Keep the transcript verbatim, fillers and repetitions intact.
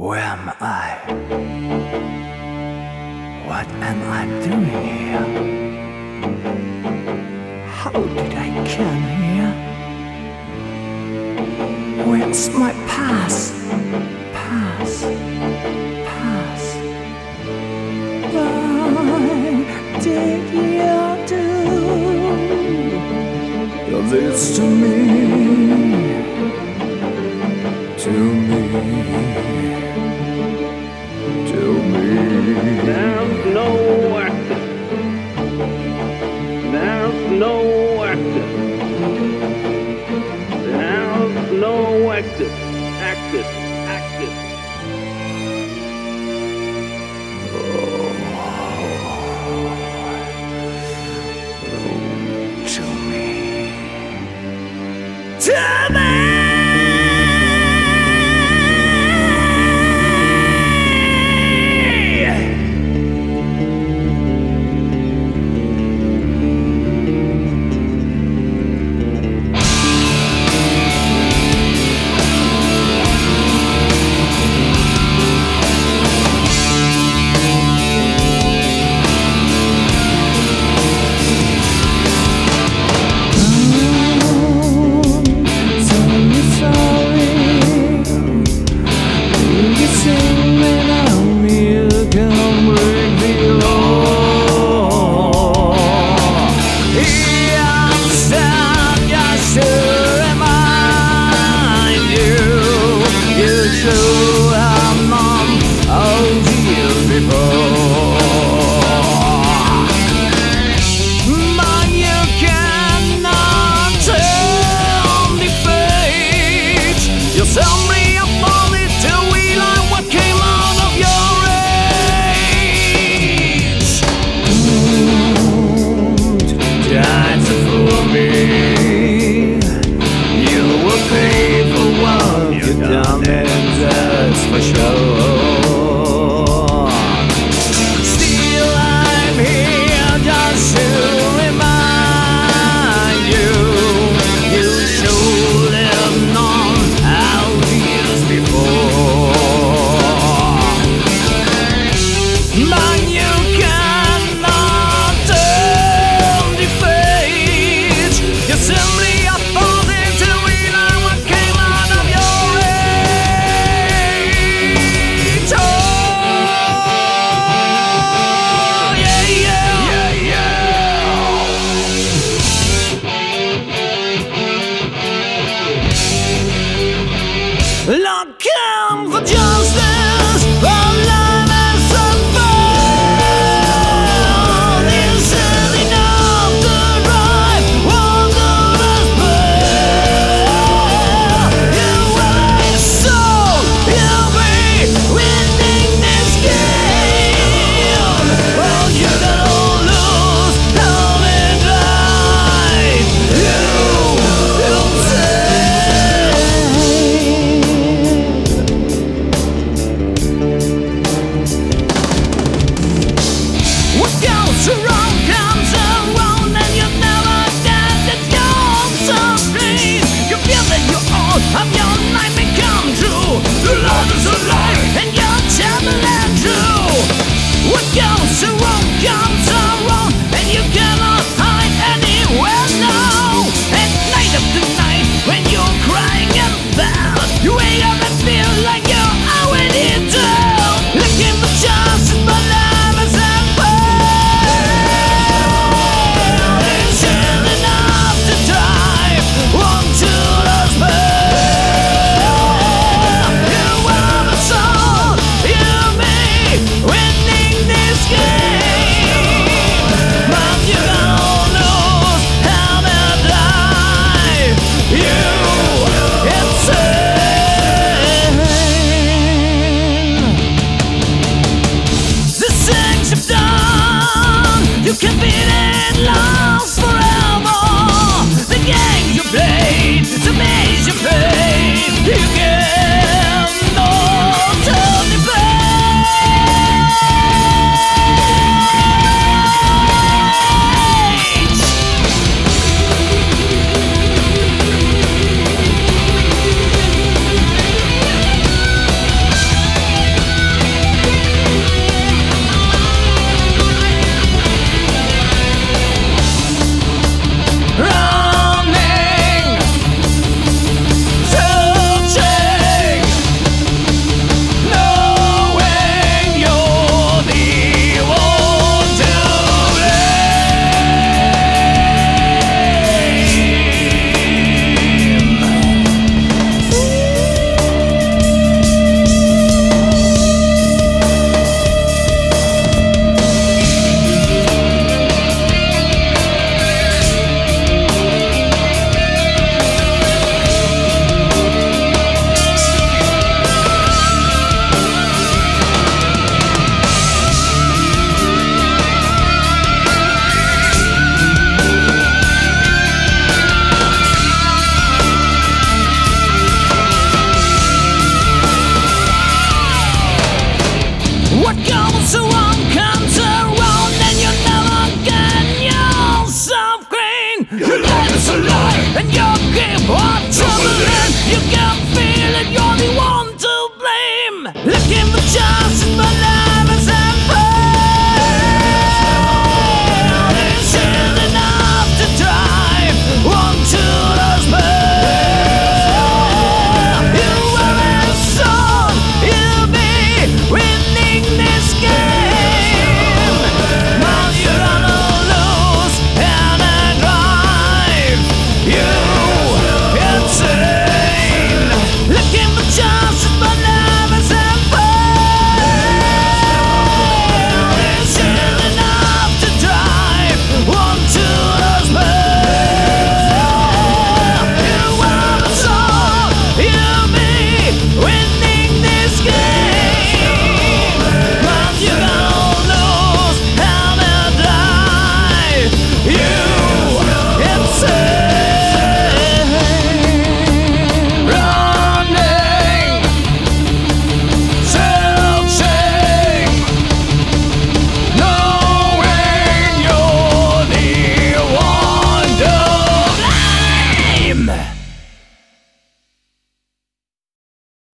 Where am I? What am I doing here? How did I come here? Where's my past? Past, past. Why did you do this to me? To me, to me. There's no exit. There's no exit. There's no exit. Exit. Exit. Oh, to me, to me. For sure. Still I'm here just to remind you. You should have known how years before. But you cannot turn the page. You simply are falling to rely what came out of your age. Oh, yeah, yeah, yeah, yeah. Lord, come for justice, for love and support. This is enough to drive wondrous path. You will be so, you'll be winning this game. Well, you can all lose, down and drive. You will say. the land. You can